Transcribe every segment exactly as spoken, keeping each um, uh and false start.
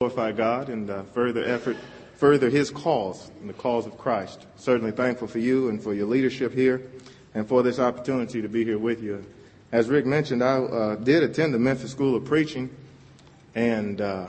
Glorify God and uh, further effort, further His cause and the cause of Christ. Certainly thankful for you and for your leadership here and for this opportunity to be here with you. As Rick mentioned, I uh, did attend the Memphis School of Preaching, and uh,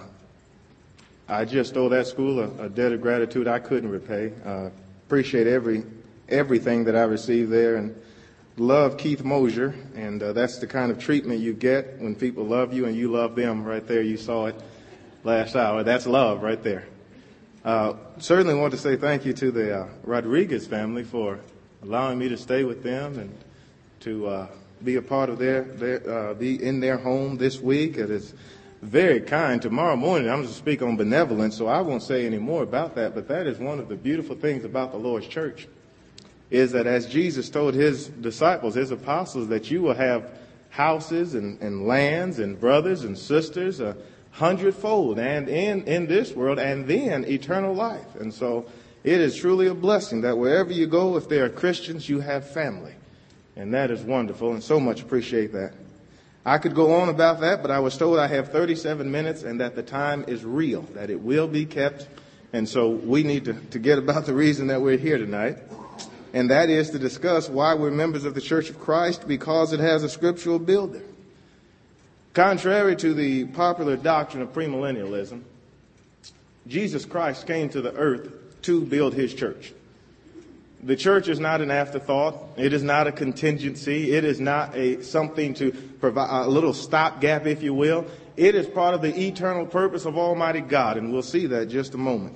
I just owe that school a, a debt of gratitude I couldn't repay. Uh, appreciate every everything that I received there, and love Keith Mosier, and uh, that's the kind of treatment you get when people love you and you love them. Right there, you saw it last hour. That's love right there. Uh, certainly want to say thank you to the uh, Rodriguez family for allowing me to stay with them and to uh, be a part of their, their uh, be in their home this week. It is very kind. Tomorrow morning I'm going to speak on benevolence, so I won't say any more about that, but that is one of the beautiful things about the Lord's church, is that as Jesus told his disciples, his apostles, that you will have houses and, and lands and brothers and sisters, uh, hundredfold, and in, in this world, and then eternal life. And so it is truly a blessing that wherever you go, if there are Christians, you have family. And that is wonderful, and so much appreciate that. I could go on about that, but I was told I have thirty-seven minutes and that the time is real, that it will be kept. And so we need to, to get about the reason that we're here tonight. And that is to discuss why we're members of the Church of Christ, because it has a scriptural builder. Contrary to the popular doctrine of premillennialism, Jesus Christ came to the earth to build his church. The church is not an afterthought. It is not a contingency. It is not a something to provide a little stopgap, if you will. It is part of the eternal purpose of Almighty God, and we'll see that in just a moment.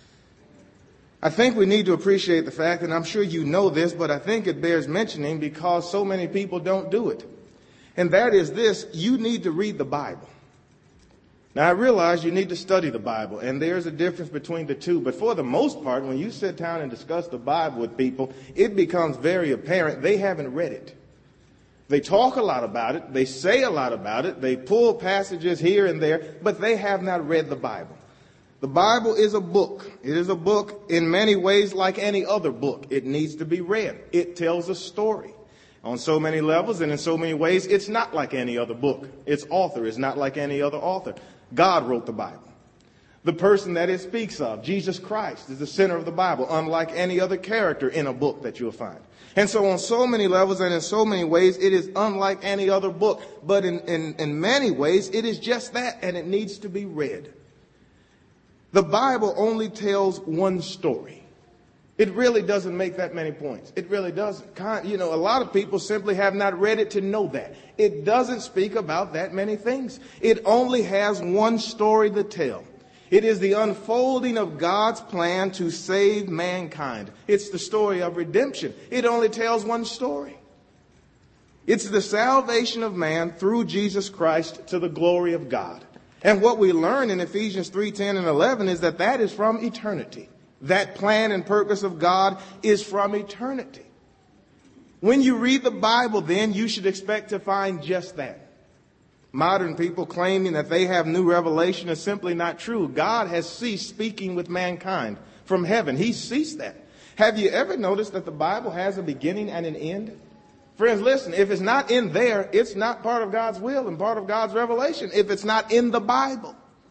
I think we need to appreciate the fact, and I'm sure you know this, but I think it bears mentioning because so many people don't do it. And that is this: you need to read the Bible. Now, I realize you need to study the Bible, and there's a difference between the two. But for the most part, when you sit down and discuss the Bible with people, it becomes very apparent they haven't read it. They talk a lot about it. They say a lot about it. They pull passages here and there, but they have not read the Bible. The Bible is a book. It is a book in many ways like any other book. It needs to be read. It tells a story on so many levels and in so many ways. It's not like any other book. Its author is not like any other author. God wrote the Bible. The person that it speaks of, Jesus Christ, is the center of the Bible, unlike any other character in a book that you'll find. And so on so many levels and in so many ways, it is unlike any other book. But in, in, in many ways, it is just that, and it needs to be read. The Bible only tells one story. It really doesn't make that many points. It really doesn't. You know, a lot of people simply have not read it to know that. It doesn't speak about that many things. It only has one story to tell. It is the unfolding of God's plan to save mankind. It's the story of redemption. It only tells one story. It's the salvation of man through Jesus Christ to the glory of God. And what we learn in Ephesians three, ten, and eleven is that that is from eternity. That plan and purpose of God is from eternity. When you read the Bible, then, you should expect to find just that. Modern people claiming that they have new revelation is simply not true. God has ceased speaking with mankind from heaven. He's ceased that. Have you ever noticed that the Bible has a beginning and an end? Friends, listen, if it's not in there, it's not part of God's will and part of God's revelation if it's not in the Bible.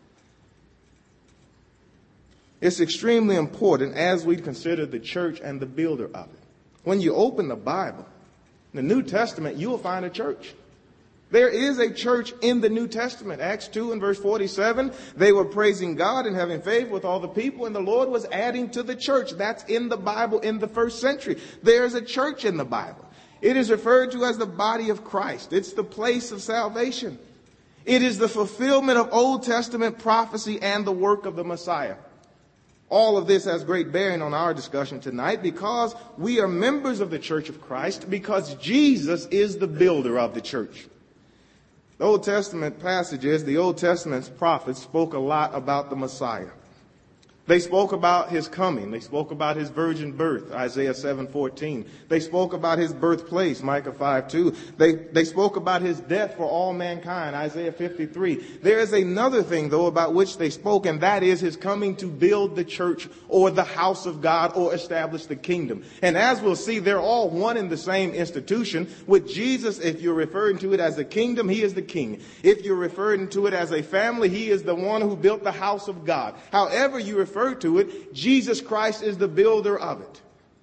It's extremely important as we consider the church and the builder of it. When you open the Bible, the New Testament, you will find a church. There is a church in the New Testament. Acts two and verse forty-seven, they were praising God and having favor with all the people, and the Lord was adding to the church. That's in the Bible in the first century. There's a church in the Bible. It is referred to as the body of Christ. It's the place of salvation. It is the fulfillment of Old Testament prophecy and the work of the Messiah. All of this has great bearing on our discussion tonight because we are members of the Church of Christ, because Jesus is the builder of the church. The Old Testament passages, the Old Testament's prophets spoke a lot about the Messiah. They spoke about his coming. They spoke about his virgin birth, Isaiah seven fourteen. They spoke about his birthplace, Micah five two. They, they spoke about his death for all mankind, Isaiah fifty-three. There is another thing, though, about which they spoke, and that is his coming to build the church or the house of God or establish the kingdom. And as we'll see, they're all one and the same institution. With Jesus, if you're referring to it as a kingdom, he is the king. If you're referring to it as a family, he is the one who built the house of God. However you refer to it, Jesus Christ is the builder of it.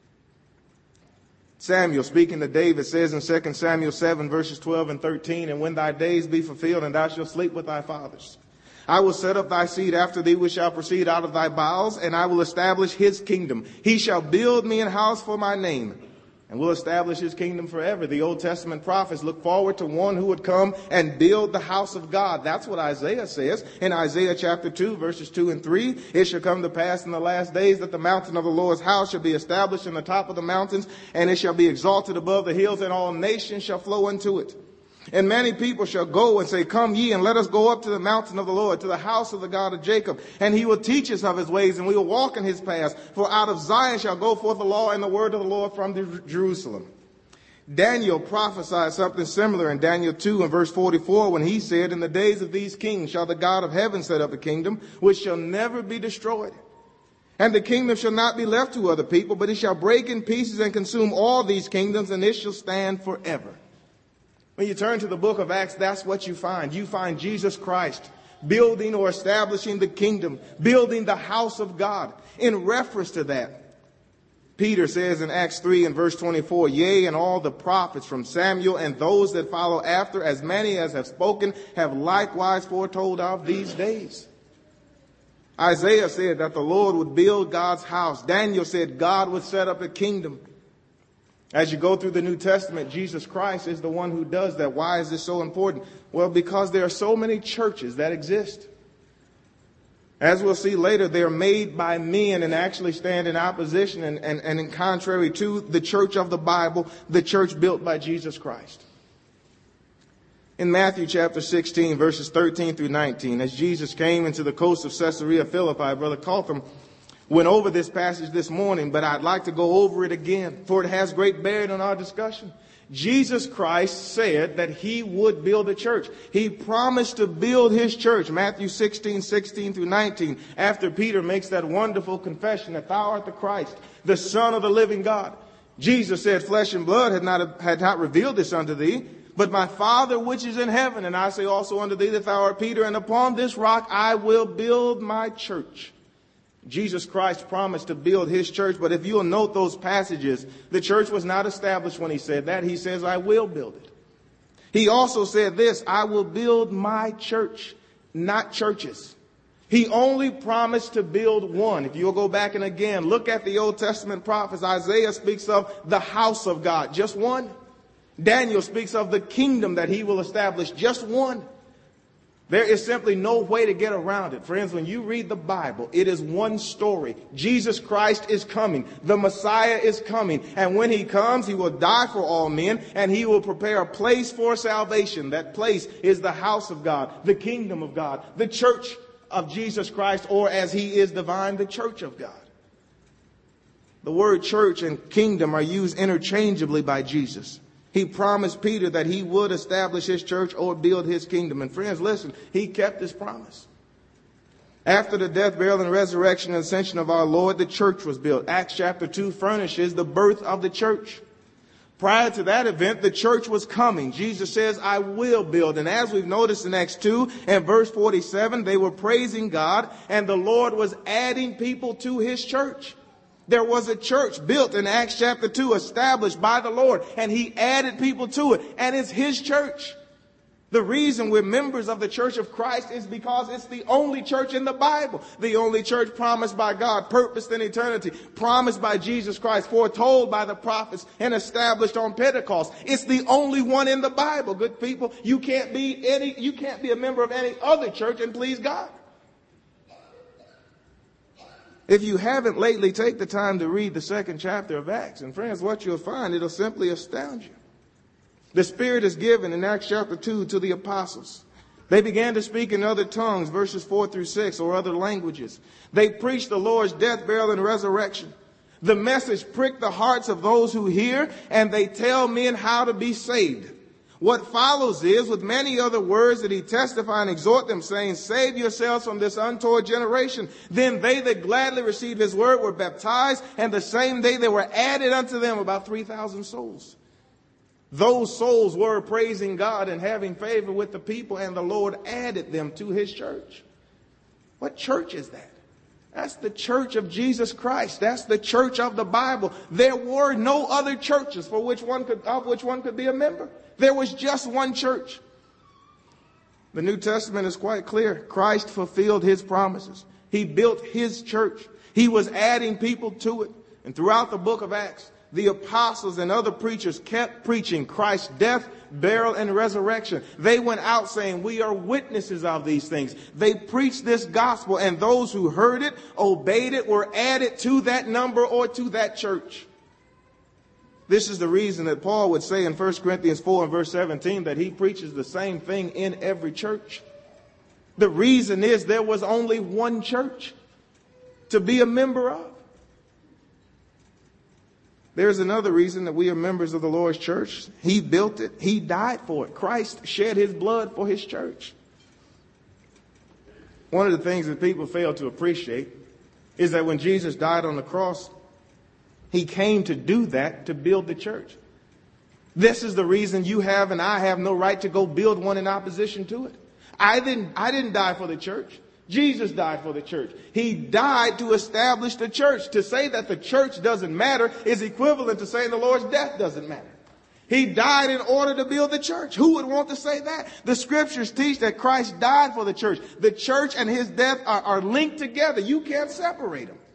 Samuel, speaking to David, says in Second Samuel seven, verses twelve and thirteen, "And when thy days be fulfilled, and thou shalt sleep with thy fathers, I will set up thy seed after thee, which shall proceed out of thy bowels, and I will establish his kingdom. He shall build me an house for my name, and will establish his kingdom forever." The Old Testament prophets look forward to one who would come and build the house of God. That's what Isaiah says in Isaiah chapter two, verses two and three. "It shall come to pass in the last days that the mountain of the Lord's house shall be established in the top of the mountains, and it shall be exalted above the hills, and all nations shall flow into it. And many people shall go and say, Come ye, and let us go up to the mountain of the Lord, to the house of the God of Jacob. And he will teach us of his ways, and we will walk in his paths. For out of Zion shall go forth the law and the word of the Lord from Jerusalem." Daniel prophesied something similar in Daniel two and verse forty-four, when he said, "In the days of these kings shall the God of heaven set up a kingdom which shall never be destroyed. And the kingdom shall not be left to other people, but it shall break in pieces and consume all these kingdoms, and it shall stand forever." When you turn to the book of Acts, that's what you find. You find Jesus Christ building or establishing the kingdom, building the house of God. In reference to that, Peter says in Acts three and verse twenty-four, "Yea, and all the prophets from Samuel and those that follow after, as many as have spoken, have likewise foretold of these days." Isaiah said that the Lord would build God's house. Daniel said God would set up a kingdom. As you go through the New Testament, Jesus Christ is the one who does that. Why is this so important? Well, because there are so many churches that exist. As we'll see later, they are made by men and actually stand in opposition and, and, and in contrary to the church of the Bible, the church built by Jesus Christ. In Matthew chapter sixteen, verses thirteen through nineteen, as Jesus came into the coast of Caesarea Philippi, Brother Coltham went over this passage this morning, but I'd like to go over it again, for it has great bearing on our discussion. Jesus Christ said that he would build a church. He promised to build his church. Matthew sixteen, sixteen through nineteen, after Peter makes that wonderful confession that thou art the Christ, the Son of the living God. Jesus said, "Flesh and blood had not, had not revealed this unto thee, but my Father which is in heaven. And I say also unto thee that thou art Peter, and upon this rock I will build my church." Jesus Christ promised to build his church, but if you'll note those passages, the church was not established when he said that. He says, "I will build it." He also said this, "I will build my church," not churches. He only promised to build one. If you'll go back and again look at the Old Testament prophets, Isaiah speaks of the house of God, just one. Daniel speaks of the kingdom that he will establish, just one. There is simply no way to get around it. Friends, when you read the Bible, it is one story. Jesus Christ is coming. The Messiah is coming. And when he comes, he will die for all men, and he will prepare a place for salvation. That place is the house of God, the kingdom of God, the church of Jesus Christ, or as he is divine, the church of God. The word church and kingdom are used interchangeably by Jesus. He promised Peter that he would establish his church or build his kingdom. And friends, listen, he kept his promise. After the death, burial, and resurrection and ascension of our Lord, the church was built. Acts chapter two furnishes the birth of the church. Prior to that event, the church was coming. Jesus says, "I will build." And as we've noticed in Acts two and verse forty-seven, they were praising God, and the Lord was adding people to his church. There was a church built in Acts chapter two, established by the Lord, and he added people to it, and it's his church. The reason we're members of the Church of Christ is because it's the only church in the Bible, the only church promised by God, purposed in eternity, promised by Jesus Christ, foretold by the prophets, and established on Pentecost. It's the only one in the Bible. Good people, you can't be any, you can't be a member of any other church and please God. If you haven't lately, take the time to read the second chapter of Acts. And friends, what you'll find, it'll simply astound you. The Spirit is given in Acts chapter two to the apostles. They began to speak in other tongues, verses four through six, or other languages. They preached the Lord's death, burial, and resurrection. The message pricked the hearts of those who hear, and they tell men how to be saved. What follows is, with many other words that he testify and exhort them, saying, save yourselves from this untoward generation. Then they that gladly received his word were baptized, and the same day there were added unto them about three thousand souls. Those souls were praising God and having favor with the people, and the Lord added them to his church. What church is that? That's the church of Jesus Christ. That's the church of the Bible. There were no other churches for which one could, of which one could be a member. There was just one church. The New Testament is quite clear. Christ fulfilled his promises. He built his church. He was adding people to it. And throughout the book of Acts, the apostles and other preachers kept preaching Christ's death, burial, and resurrection. They went out saying, we are witnesses of these things. They preached this gospel, and those who heard it, obeyed it, were added to that number or to that church. This is the reason that Paul would say in First Corinthians four and verse seventeen that he preaches the same thing in every church. The reason is there was only one church to be a member of. There's another reason that we are members of the Lord's church. He built it. He died for it. Christ shed his blood for his church. One of the things that people fail to appreciate is that when Jesus died on the cross, he came to do that, to build the church. This is the reason you have and I have no right to go build one in opposition to it. I didn't, I didn't die for the church. Jesus died for the church. He died to establish the church. To say that the church doesn't matter is equivalent to saying the Lord's death doesn't matter. He died in order to build the church. Who would want to say that? The scriptures teach that Christ died for the church. The church and his death are, are linked together. You can't separate them.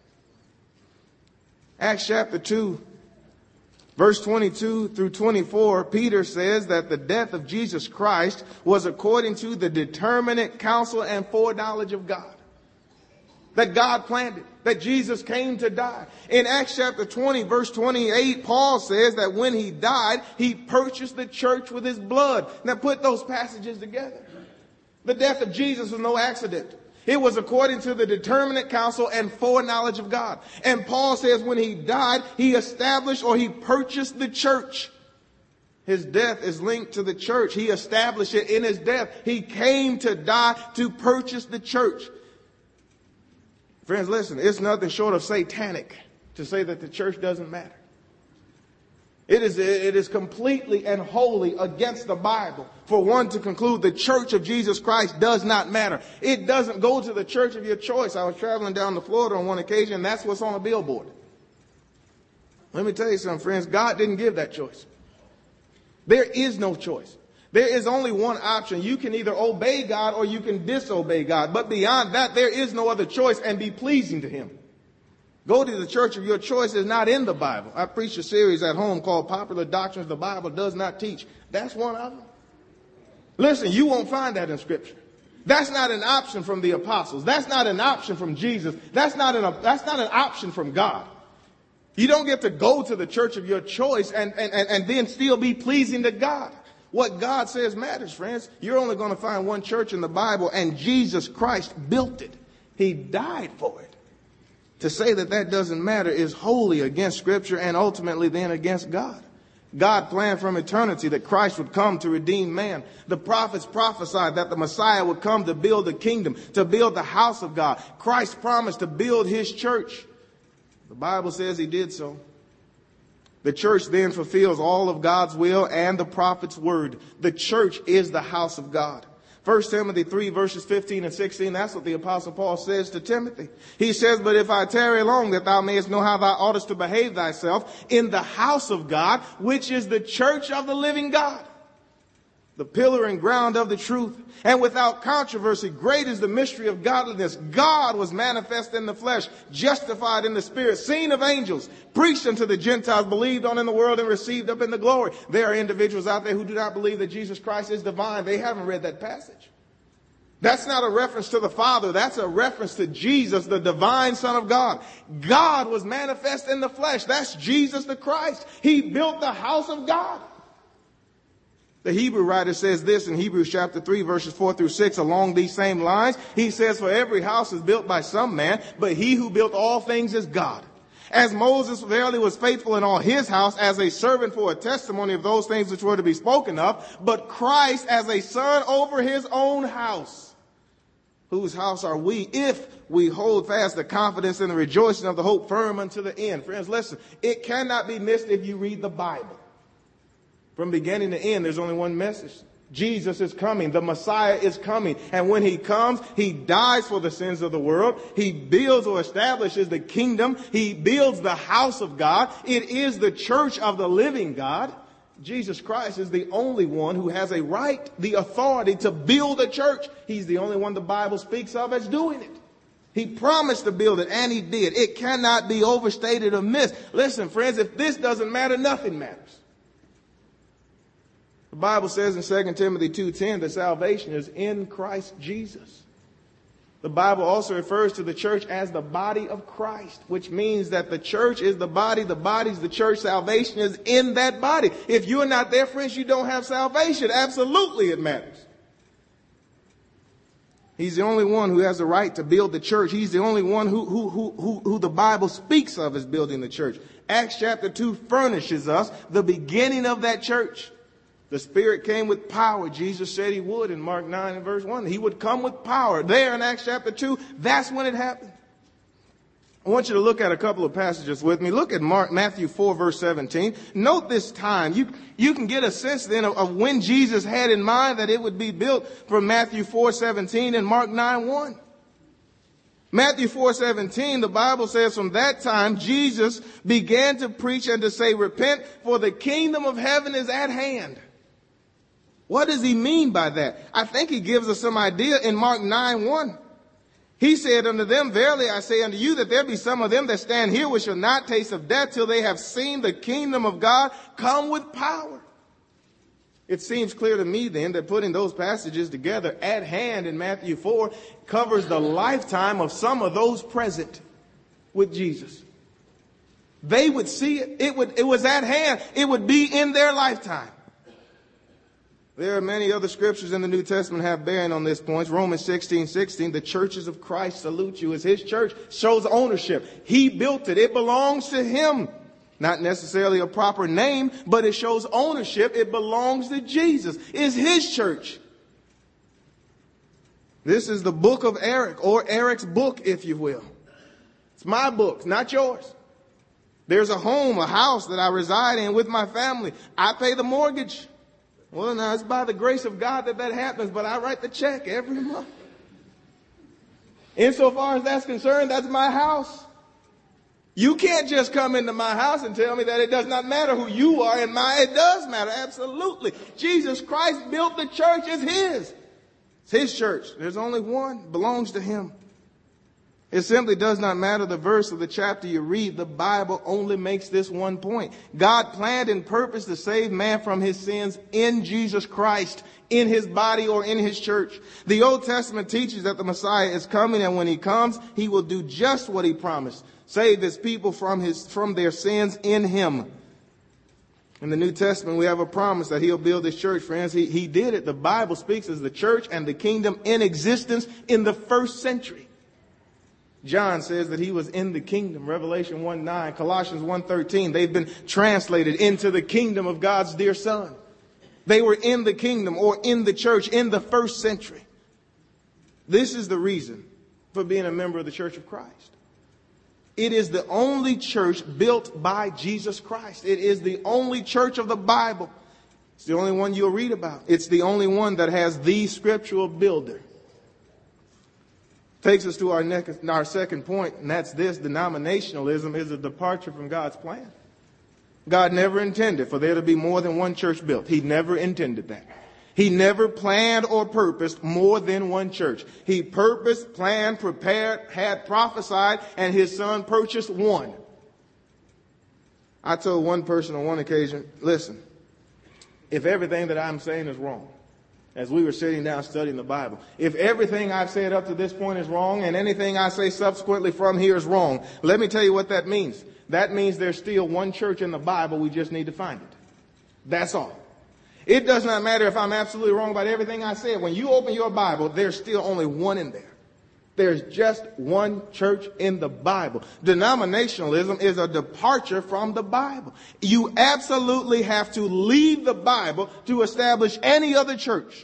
Acts chapter two, verse twenty-two through twenty-four, Peter says that the death of Jesus Christ was according to the determinate counsel and foreknowledge of God. That God planned it, that Jesus came to die. In Acts chapter twenty, verse twenty-eight, Paul says that when he died, he purchased the church with his blood. Now put those passages together. The death of Jesus was no accident. It was according to the determinate counsel and foreknowledge of God. And Paul says when he died, he established or he purchased the church. His death is linked to the church. He established it in his death. He came to die to purchase the church. Friends, listen, it's nothing short of satanic to say that the church doesn't matter. It is, it is completely and wholly against the Bible for one to conclude the church of Jesus Christ does not matter. It doesn't go to the church of your choice. I was traveling down to Florida on one occasion, and that's what's on a billboard. Let me tell you something, friends. God didn't give that choice. There is no choice. There is only one option. You can either obey God or you can disobey God. But beyond that, there is no other choice, and be pleasing to him. Go to the church of your choice is not in the Bible. I preach a series at home called Popular Doctrines the Bible Does Not Teach. That's one of them. Listen, you won't find that in Scripture. That's not an option from the apostles. That's not an option from Jesus. That's not an, that's not an option from God. You don't get to go to the church of your choice and, and, and, and then still be pleasing to God. What God says matters, friends. You're only going to find one church in the Bible, and Jesus Christ built it. He died for it. To say that that doesn't matter is wholly against Scripture and ultimately then against God. God planned from eternity that Christ would come to redeem man. The prophets prophesied that the Messiah would come to build the kingdom, to build the house of God. Christ promised to build his church. The Bible says he did so. The church then fulfills all of God's will and the prophet's word. The church is the house of God. First Timothy three, verses fifteen and sixteen, that's what the Apostle Paul says to Timothy. He says, but if I tarry long, that thou mayest know how thou oughtest to behave thyself in the house of God, which is the church of the living God, the pillar and ground of the truth. And without controversy, great is the mystery of godliness. God was manifest in the flesh, justified in the spirit, seen of angels, preached unto the Gentiles, believed on in the world, and received up in the glory. There are individuals out there who do not believe that Jesus Christ is divine. They haven't read that passage. That's not a reference to the Father. That's a reference to Jesus, the divine Son of God. God was manifest in the flesh. That's Jesus the Christ. He built the house of God. The Hebrew writer says this in Hebrews chapter three, verses four through six, along these same lines. He says, for every house is built by some man, but he who built all things is God. As Moses verily was faithful in all his house as a servant for a testimony of those things which were to be spoken of, but Christ as a son over his own house. Whose house are we if we hold fast the confidence and the rejoicing of the hope firm unto the end? Friends, listen, it cannot be missed if you read the Bible. From beginning to end, there's only one message. Jesus is coming. The Messiah is coming. And when he comes, he dies for the sins of the world. He builds or establishes the kingdom. He builds the house of God. It is the church of the living God. Jesus Christ is the only one who has a right, the authority to build a church. He's the only one the Bible speaks of as doing it. He promised to build it, and he did. It cannot be overstated or missed. Listen, friends, if this doesn't matter, nothing matters. The Bible says in Second Timothy two ten that salvation is in Christ Jesus. The Bible also refers to the church as the body of Christ, which means that the church is the body, the body is the church, salvation is in that body. If you're not there, friends, you don't have salvation. Absolutely it matters. He's the only one who has the right to build the church. He's the only one who, who, who, who, who the Bible speaks of as building the church. Acts chapter two furnishes us the beginning of that church. The Spirit came with power. Jesus said he would in Mark nine and verse one. He would come with power. There in Acts chapter two, that's when it happened. I want you to look at a couple of passages with me. Look at Mark, Matthew four, verse seventeen. Note this time. You, you can get a sense then of, of when Jesus had in mind that it would be built from Matthew four, seventeen and Mark nine, one. Matthew four, seventeen, the Bible says, from that time Jesus began to preach and to say, repent, for the kingdom of heaven is at hand. What does he mean by that? I think he gives us some idea in Mark nine, one. He said unto them, verily I say unto you that there be some of them that stand here which shall not taste of death till they have seen the kingdom of God come with power. It seems clear to me then that putting those passages together at hand in Matthew four covers the lifetime of some of those present with Jesus. They would see it. It would, it was at hand. It would be in their lifetime. There are many other scriptures in the New Testament have bearing on this point. Romans sixteen, sixteen, the churches of Christ salute you. As his church shows ownership. He built it. It belongs to him. Not necessarily a proper name, but it shows ownership. It belongs to Jesus. It's his church. This is the book of Eric, or Eric's book, if you will. It's my book, not yours. There's a home, a house that I reside in with my family. I pay the mortgage. Well, now, it's by the grace of God that that happens, but I write the check every month. Insofar as that's concerned, that's my house. You can't just come into my house and tell me that it does not matter who you are and my, it does matter, absolutely. Jesus Christ built the church, it's his. It's his church. There's only one, it belongs to him. It simply does not matter the verse of the chapter you read. The Bible only makes this one point. God planned and purposed to save man from his sins in Jesus Christ, in his body or in his church. The Old Testament teaches that the Messiah is coming, and when he comes, he will do just what he promised. Save his people from his, from their sins in him. In the New Testament, we have a promise that he'll build his church, friends. He, he did it. The Bible speaks as the church and the kingdom in existence in the first century. John says that he was in the kingdom. Revelation one nine, Colossians one thirteen. They've been translated into the kingdom of God's dear Son. They were in the kingdom or in the church in the first century. This is the reason for being a member of the Church of Christ. It is the only church built by Jesus Christ. It is the only church of the Bible. It's the only one you'll read about. It's the only one that has the scriptural builder. Takes us to our, next, our second point, and that's this. Denominationalism is a departure from God's plan. God never intended for there to be more than one church built. He never intended that. He never planned or purposed more than one church. He purposed, planned, prepared, had prophesied, and his son purchased one. I told one person on one occasion, listen, if everything that I'm saying is wrong, as we were sitting down studying the Bible, if everything I've said up to this point is wrong and anything I say subsequently from here is wrong, let me tell you what that means. That means there's still one church in the Bible. We just need to find it. That's all. It does not matter if I'm absolutely wrong about everything I said. When you open your Bible, there's still only one in there. There's just one church in the Bible. Denominationalism is a departure from the Bible. You absolutely have to leave the Bible to establish any other church.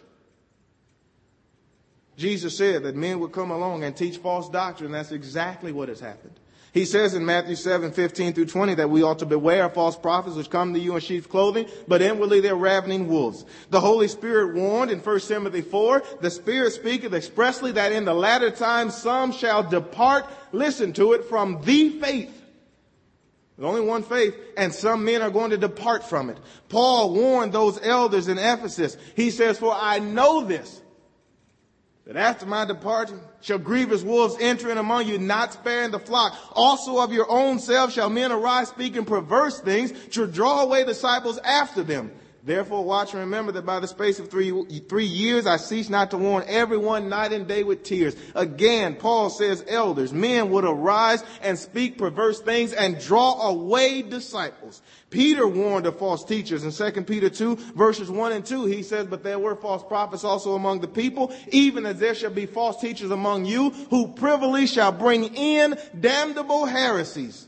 Jesus said that men would come along and teach false doctrine. That's exactly what has happened. He says in Matthew seven, fifteen through twenty that we ought to beware of false prophets which come to you in sheep's clothing, but inwardly they're ravening wolves. The Holy Spirit warned in First Timothy four, the Spirit speaketh expressly that in the latter times some shall depart, listen to it, from the faith. There's only one faith, and some men are going to depart from it. Paul warned those elders in Ephesus. He says, for I know this, that after my departure shall grievous wolves enter in among you, not sparing the flock. Also of your own selves shall men arise speaking perverse things to draw away disciples after them. Therefore watch and remember that by the space of three, three years I cease not to warn everyone night and day with tears. Again, Paul says elders, men would arise and speak perverse things and draw away disciples. Peter warned of false teachers in Second Peter two, verses one and two. He says, but there were false prophets also among the people, even as there shall be false teachers among you, who privily shall bring in damnable heresies.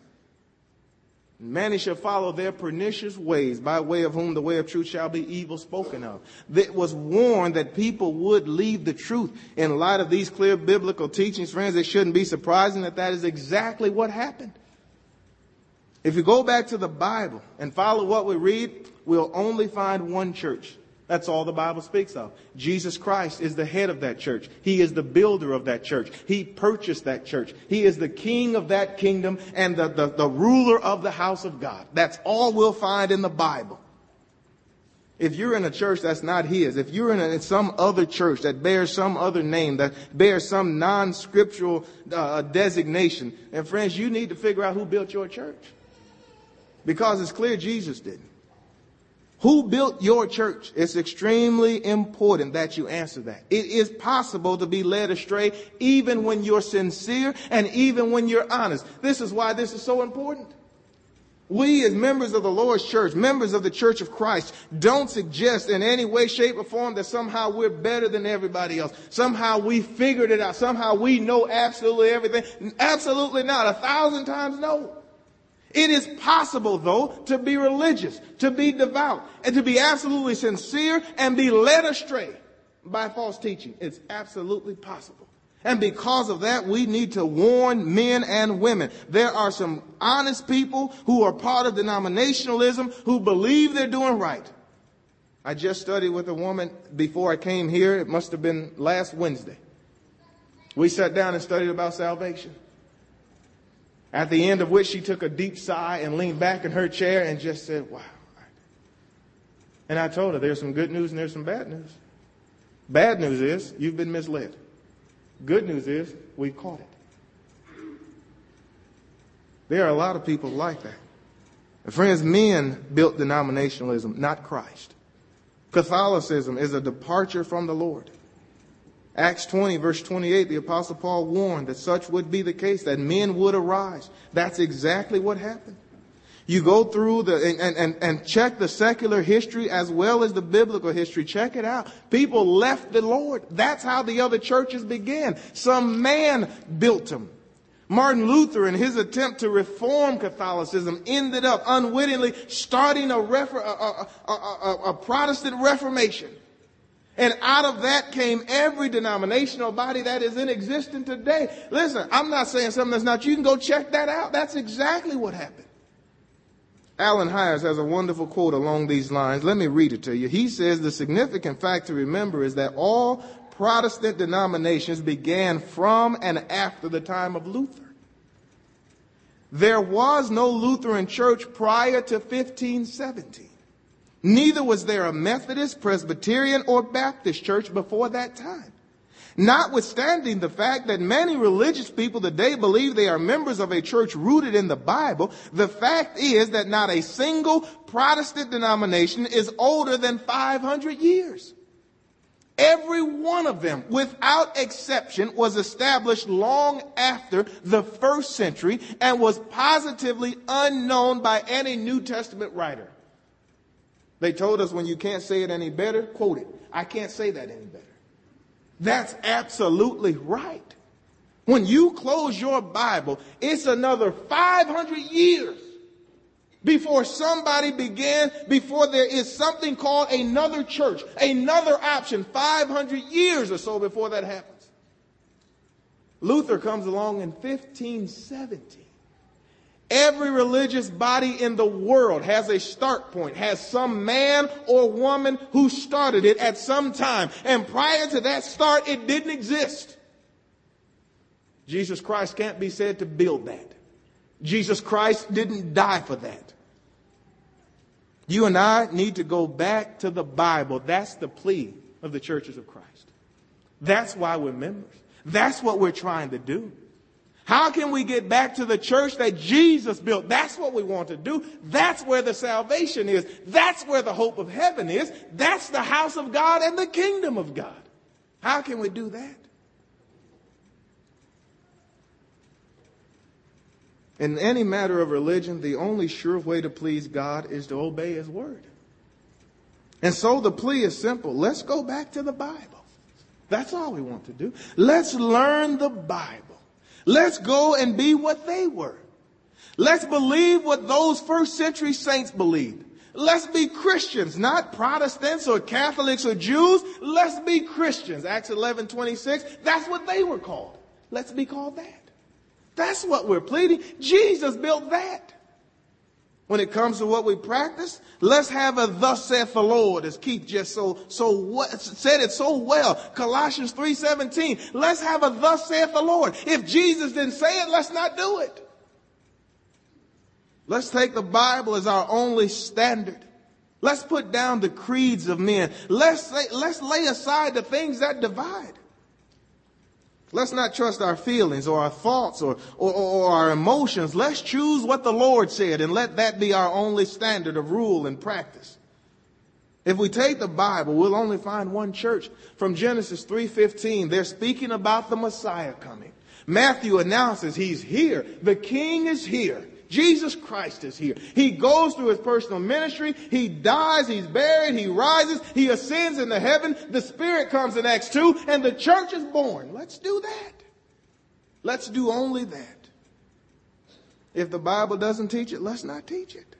Many shall follow their pernicious ways, by way of whom the way of truth shall be evil spoken of. It was warned that people would leave the truth. In light of these clear biblical teachings, friends, it shouldn't be surprising that that is exactly what happened. If you go back to the Bible and follow what we read, we'll only find one church. That's all the Bible speaks of. Jesus Christ is the head of that church. He is the builder of that church. He purchased that church. He is the king of that kingdom and the, the, the ruler of the house of God. That's all we'll find in the Bible. If you're in a church that's not his, if you're in, a, in some other church that bears some other name, that bears some non-scriptural uh, designation, and friends, you need to figure out who built your church. Because it's clear Jesus didn't. Who built your church? It's extremely important that you answer that. It is possible to be led astray even when you're sincere and even when you're honest. This is why this is so important. We as members of the Lord's church, members of the Church of Christ, don't suggest in any way, shape, or form that somehow we're better than everybody else. Somehow we figured it out. Somehow we know absolutely everything. Absolutely not. A thousand times no. It is possible, though, to be religious, to be devout, and to be absolutely sincere and be led astray by false teaching. It's absolutely possible. And because of that, we need to warn men and women. There are some honest people who are part of denominationalism who believe they're doing right. I just studied with a woman before I came here. It must have been last Wednesday. We sat down and studied about salvation. At the end of which she took a deep sigh and leaned back in her chair and just said, wow. And I told her there's some good news and there's some bad news. Bad news is you've been misled. Good news is we caught it. There are a lot of people like that. And friends, men built denominationalism, not Christ. Catholicism is a departure from the Lord. Acts twenty, verse twenty-eight, the Apostle Paul warned that such would be the case, that men would arise. That's exactly what happened. You go through the and, and, and check the secular history as well as the biblical history. Check it out. People left the Lord. That's how the other churches began. Some man built them. Martin Luther, in his attempt to reform Catholicism, ended up unwittingly starting a, refer, a, a, a, a, a Protestant Reformation. And out of that came every denominational body that is in existence today. Listen, I'm not saying something that's not. You can go check that out. That's exactly what happened. Alan Hires has a wonderful quote along these lines. Let me read it to you. He says, the significant fact to remember is that all Protestant denominations began from and after the time of Luther. There was no Lutheran church prior to fifteen seventeen. Neither was there a Methodist, Presbyterian, or Baptist church before that time. Notwithstanding the fact that many religious people today believe they are members of a church rooted in the Bible, the fact is that not a single Protestant denomination is older than five hundred years. Every one of them, without exception, was established long after the first century and was positively unknown by any New Testament writer. They told us when you can't say it any better, quote it. I can't say that any better. That's absolutely right. When you close your Bible, it's another five hundred years before somebody began, before there is something called another church, another option, five hundred years or so before that happens. Luther comes along in fifteen seventeen. Every religious body in the world has a start point, has some man or woman who started it at some time. And prior to that start, it didn't exist. Jesus Christ can't be said to build that. Jesus Christ didn't die for that. You and I need to go back to the Bible. That's the plea of the churches of Christ. That's why we're members. That's what we're trying to do. How can we get back to the church that Jesus built? That's what we want to do. That's where the salvation is. That's where the hope of heaven is. That's the house of God and the kingdom of God. How can we do that? In any matter of religion, the only sure way to please God is to obey His word. And so the plea is simple. Let's go back to the Bible. That's all we want to do. Let's learn the Bible. Let's go and be what they were. Let's believe what those first century saints believed. Let's be Christians, not Protestants or Catholics or Jews. Let's be Christians. Acts eleven twenty-six. That's what they were called. Let's be called that. That's what we're pleading. Jesus built that. When it comes to what we practice, let's have a thus saith the Lord, as Keith just so so said it so well. Colossians three seventeen. Let's have a thus saith the Lord. If Jesus didn't say it, let's not do it. Let's take the Bible as our only standard. Let's put down the creeds of men. Let's say, let's lay aside the things that divide. Let's not trust our feelings or our thoughts or, or, or our emotions. Let's choose what the Lord said and let that be our only standard of rule and practice. If we take the Bible, we'll only find one church. From Genesis three fifteen, they're speaking about the Messiah coming. Matthew announces He's here. The King is here. Jesus Christ is here. He goes through His personal ministry. He dies. He's buried. He rises. He ascends into heaven. The Spirit comes in Acts two, and the church is born. Let's do that. Let's do only that. If the Bible doesn't teach it, let's not teach it.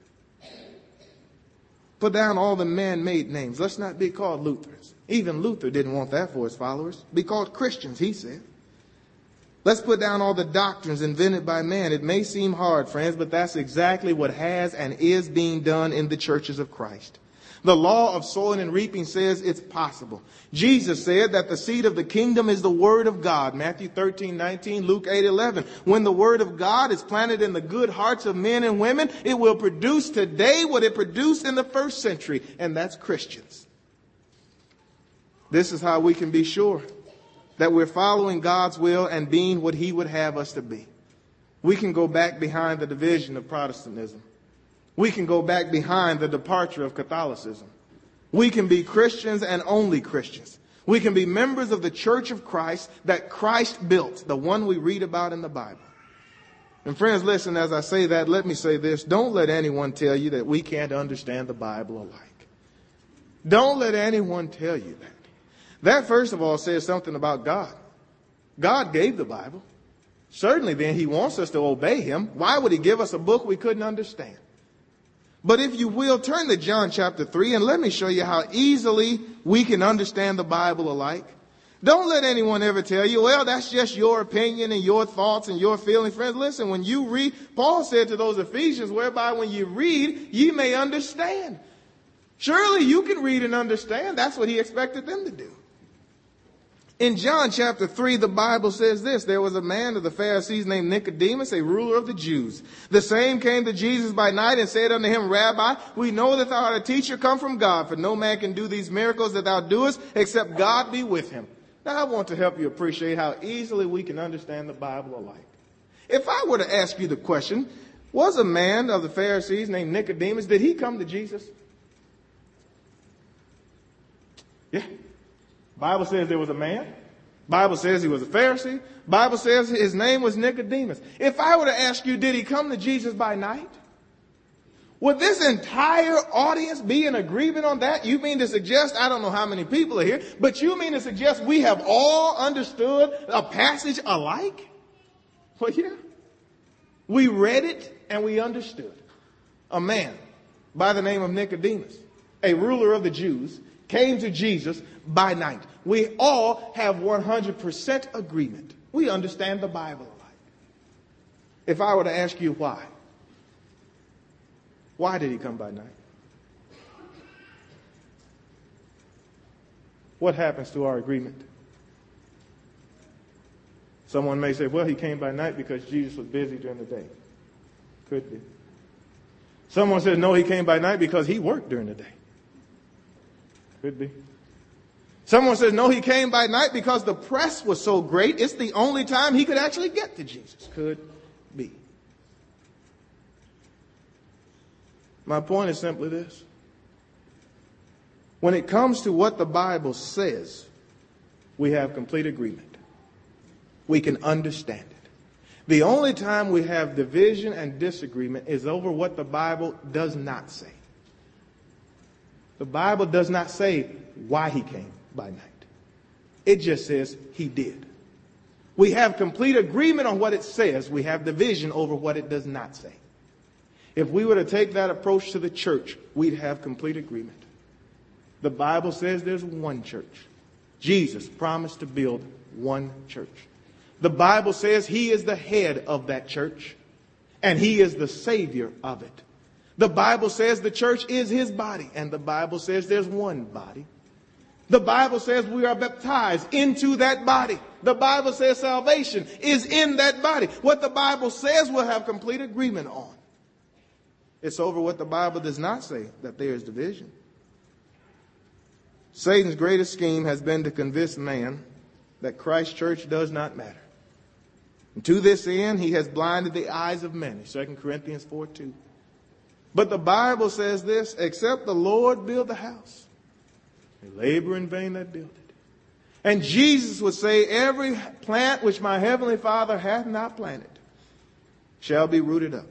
Put down all the man-made names. Let's not be called Lutherans. Even Luther didn't want that for his followers. Be called Christians, he said. Let's put down all the doctrines invented by man. It may seem hard, friends, but that's exactly what has and is being done in the churches of Christ. The law of sowing and reaping says it's possible. Jesus said that the seed of the kingdom is the word of God. Matthew thirteen nineteen, Luke eight eleven. When the word of God is planted in the good hearts of men and women, it will produce today what it produced in the first century, and that's Christians. This is how we can be sure that we're following God's will and being what He would have us to be. We can go back behind the division of Protestantism. We can go back behind the departure of Catholicism. We can be Christians and only Christians. We can be members of the church of Christ that Christ built, the one we read about in the Bible. And friends, listen, as I say that, let me say this. Don't let anyone tell you that we can't understand the Bible alike. Don't let anyone tell you that. That, first of all, says something about God. God gave the Bible. Certainly, then, He wants us to obey Him. Why would He give us a book we couldn't understand? But if you will, turn to John chapter three, and let me show you how easily we can understand the Bible alike. Don't let anyone ever tell you, well, that's just your opinion and your thoughts and your feelings. Friends, listen, when you read, Paul said to those Ephesians, whereby when you read, ye may understand. Surely you can read and understand. That's what he expected them to do. In John chapter three, the Bible says this: there was a man of the Pharisees named Nicodemus, a ruler of the Jews. The same came to Jesus by night and said unto him, Rabbi, we know that thou art a teacher come from God, for no man can do these miracles that thou doest except God be with him. Now I want to help you appreciate how easily we can understand the Bible alike. If I were to ask you the question, was a man of the Pharisees named Nicodemus, did he come to Jesus? Yeah. Bible says there was a man. Bible says he was a Pharisee. Bible says his name was Nicodemus. If I were to ask you, did he come to Jesus by night? Would this entire audience be in agreement on that? You mean to suggest, I don't know how many people are here, but you mean to suggest we have all understood a passage alike? Well, yeah. We read it and we understood. A man by the name of Nicodemus, a ruler of the Jews, came to Jesus by night. We all have one hundred percent agreement. We understand the Bible alike. If I were to ask you why, why did he come by night? What happens to our agreement? Someone may say, well, he came by night because Jesus was busy during the day. Could be. Someone says, no, he came by night because he worked during the day. Could be. Someone says, no, he came by night because the press was so great, it's the only time he could actually get to Jesus. Could be. My point is simply this. When it comes to what the Bible says, we have complete agreement. We can understand it. The only time we have division and disagreement is over what the Bible does not say. The Bible does not say why he came by night. It just says he did. We have complete agreement on what it says. We have division over what it does not say. If we were to take that approach to the church, we'd have complete agreement. The Bible says there's one church. Jesus promised to build one church. The Bible says he is the head of that church, and he is the Savior of it. The Bible says the church is his body, and the Bible says there's one body. The Bible says we are baptized into that body. The Bible says salvation is in that body. What the Bible says we'll have complete agreement on. It's over what the Bible does not say that there is division. Satan's greatest scheme has been to convince man that Christ's church does not matter. And to this end, he has blinded the eyes of many. Second Corinthians four two. But the Bible says this, except the Lord build the house, they labor in vain that build it. And Jesus would say, every plant which my heavenly Father hath not planted shall be rooted up.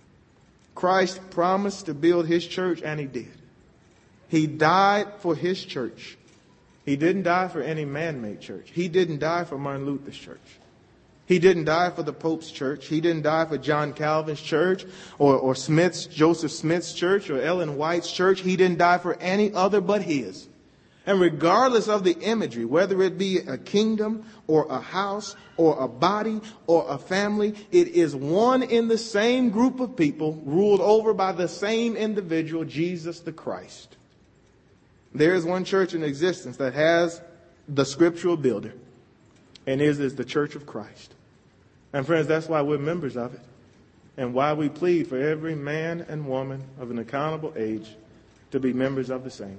Christ promised to build his church, and he did. He died for his church. He didn't die for any man-made church. He didn't die for Martin Luther's church. He didn't die for the Pope's church. He didn't die for John Calvin's church or, or Smith's, Joseph Smith's church or Ellen White's church. He didn't die for any other but his. And regardless of the imagery, whether it be a kingdom or a house or a body or a family, it is one in the same group of people ruled over by the same individual, Jesus the Christ. There is one church in existence that has the scriptural builder, and it is the Church of Christ. And friends, that's why we're members of it, and why we plead for every man and woman of an accountable age to be members of the same.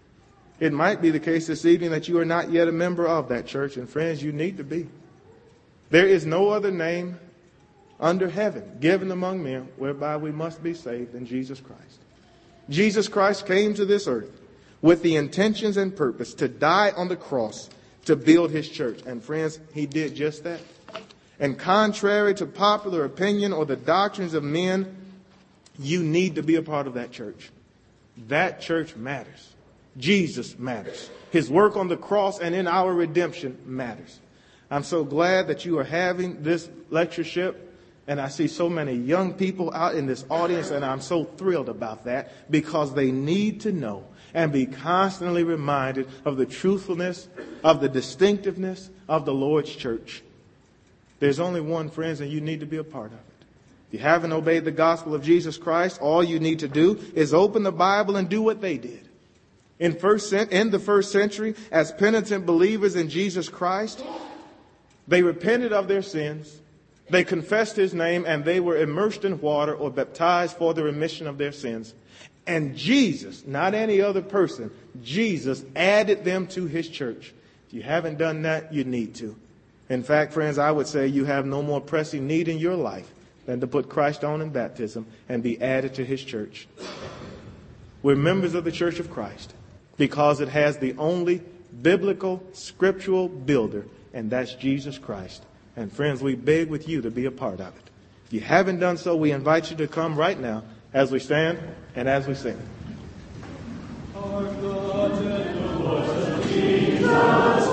It might be the case this evening that you are not yet a member of that church, and friends, you need to be. There is no other name under heaven given among men whereby we must be saved than Jesus Christ. Jesus Christ came to this earth with the intentions and purpose to die on the cross to build his church. And friends, he did just that. And contrary to popular opinion or the doctrines of men, you need to be a part of that church. That church matters. Jesus matters. His work on the cross and in our redemption matters. I'm so glad that you are having this lectureship. And I see so many young people out in this audience, and I'm so thrilled about that, because they need to know and be constantly reminded of the truthfulness, of the distinctiveness of the Lord's church. There's only one, friends, and you need to be a part of it. If you haven't obeyed the gospel of Jesus Christ, all you need to do is open the Bible and do what they did. In, first, in the first century, as penitent believers in Jesus Christ, they repented of their sins. They confessed his name, and they were immersed in water or baptized for the remission of their sins. And Jesus, not any other person, Jesus added them to his church. If you haven't done that, you need to. In fact, friends, I would say you have no more pressing need in your life than to put Christ on in baptism and be added to his church. We're members of the Church of Christ because it has the only biblical, scriptural builder, and that's Jesus Christ. And friends, we beg with you to be a part of it. If you haven't done so, we invite you to come right now as we stand and as we sing. Our God and Lord Jesus.